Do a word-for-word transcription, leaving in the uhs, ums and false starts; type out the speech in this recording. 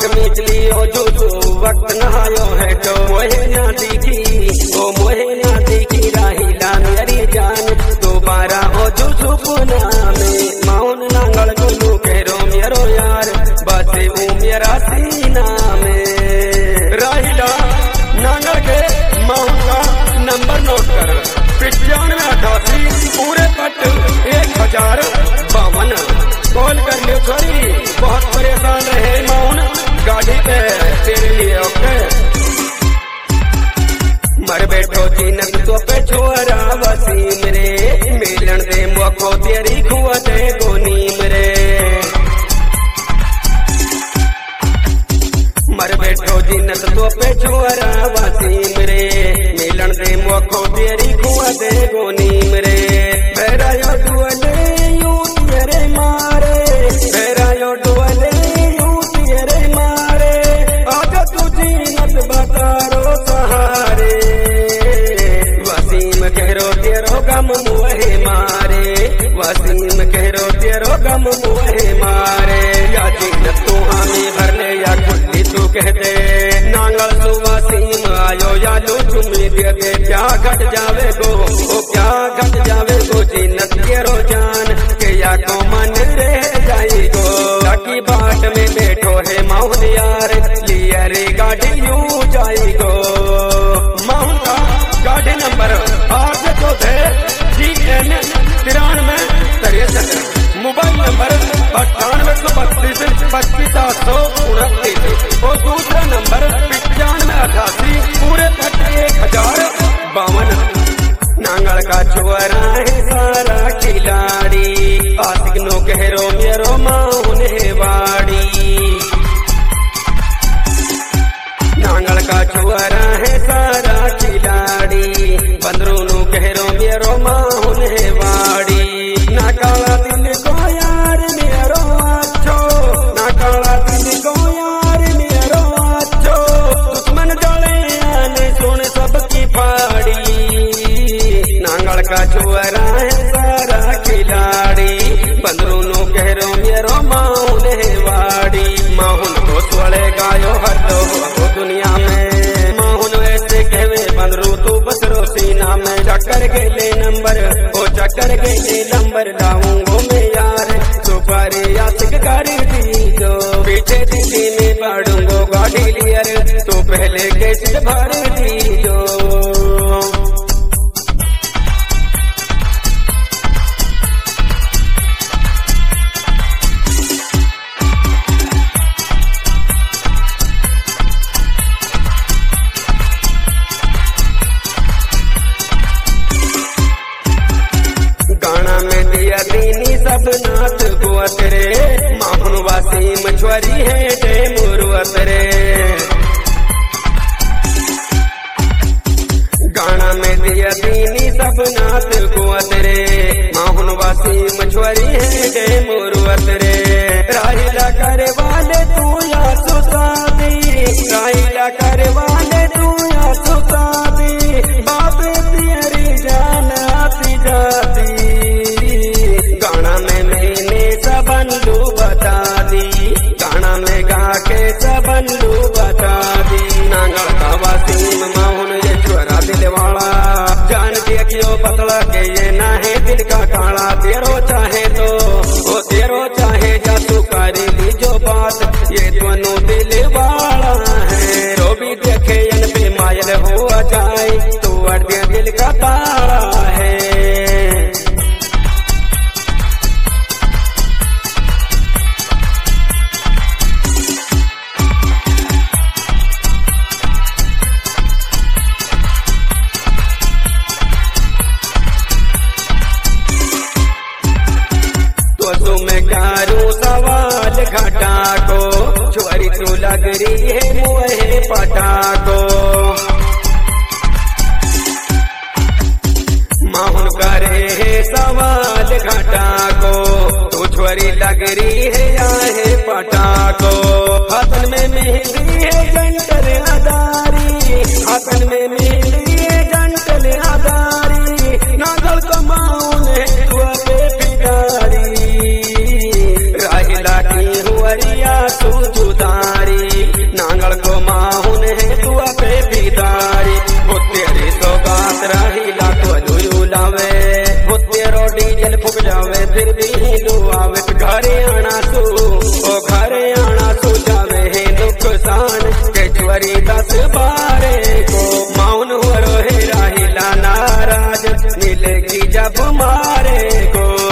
आंख मीच लियो जो जो वक्त नहायो है तो मोहे ना दिखी ओ मोहे ना दिखी राहिला मेरी जान दोबारा हो जो सुपना में माउन नांगल गुलू कहो मेरो यार बसे ऊ मेरा सीना में राहिला नांगल के माउन का नंबर नोट कर पिचानवे अठासी पूरे पट एक हजार बावन कॉल कर लियो छोरी बहुत परेशान रहे माउन गाड़ी पे तेरे लिए ओके मर बैठो जीनत तो पे छोरा वसीम रे मिलन दे मौको तेरी खुआ दे गोनी मरे मर बैठो जीनत तो पे छोरा वसीम रे मिलन दे मौको तेरी खुआ दे गोनी मरे मेरा यो दुआले यूं तेरे मारे मेरा यो दुआले यूं तेरे मारे आज तू जीनत बतारो सहारे वसीम कहो तेरो गम मुहे मारे वसीम कहो तेरो गम मुहे मारे या जीनत तू हमें भरने या खुली तू कहते नांगल सु वसीम आयो या लो तुम्हें दे दे क्या घट जावे गो ओ क्या घट जावे गो जीनत तेरो जान के या को मन रह जाई गो लकी बाट में बैठो है माउन यार लिया रे गाड़ी यूं जाई गो माउन का गाड़ी नंबर आठ चौदह जी एन तिरानवे तिरसठ मोबाइल नंबर अट्ठानवे सौ बत्तीस पच्चीस सात सौ उनतीस और दूसरा नंबर पिचानवे अठासी पूरे तक एक हजार बावन नांगल का छोरा है सारा खिलाड़ी आशिक नो कहो मेरो माउन है वाड़ी नांगल का छोरा है सारा खिलाड़ी बंदरू नो कहो मेरो माउन है वाड़ी ना काला दिल को यार मेरो अच्छो ना काला दिल को यार मेरो अच्छो दुश्मन डोले आने सुन सबकी फाड़ी नांगल का छोरा है सारा खिलाड़ी बंदरू नो कहो मेरो माउन है वाड़ी माउन को सोले गायो हर दो दुनिया में माउन ऐसे कहवे बंदरू तू बसरो सीना में चक्कर के ले नंबर ओ चक्कर के ले नंबर लाऊंगो मैं यार सुपारी आशिक कर दी जो पीछे दिल्ली में पढ़ूंगो गाड़ी लियर तो पहले कैसे भर दी जो सब नाथ गुअत रे माहुन वसीम छोरी है डे मुरुअत रे गाना में दिया दीनी सब नाथ गुअत रे माहुन वसीम छोरी है डे मुरुअत रे राहिला करे वाले तू या सुसादी राहिला करे वाले तू या सुसादी बाबे तेरी जान आती जाती गाना में मैंने सबंदू बता दी गाना में गा के सबंदू बता दी नांगल का वसीम माउन ये छोरा दिल वाला जान देखियो पतला के ये ना है दिल का काला तेरो चाहे तो वो तेरो चाहे जा तू करी दी जो बात ये दोनों दिल वाला है जो भी देखे इन पे मायल हो जाए तो अर्धे दिल का तारा है घटा को छोरी तू लग रही है मुहे पटा को माहुन करे है सवाल घटा को तू छोरी लग रही है आहे पटा को हाथन में मेहंदी है जंटर अदारी हाथन में मेहंदी है जंटर अदारी नागल कमाऊन है तू बिगाड़ी राहिला की हुआ तू जुदारी फिर भी हिंदू आवत घरे आना सो ओ घरे आना सो जावे है नुकसान के चोरी दस बारे को मौन हो रहे राहिला नाराज नीले की जब मारे को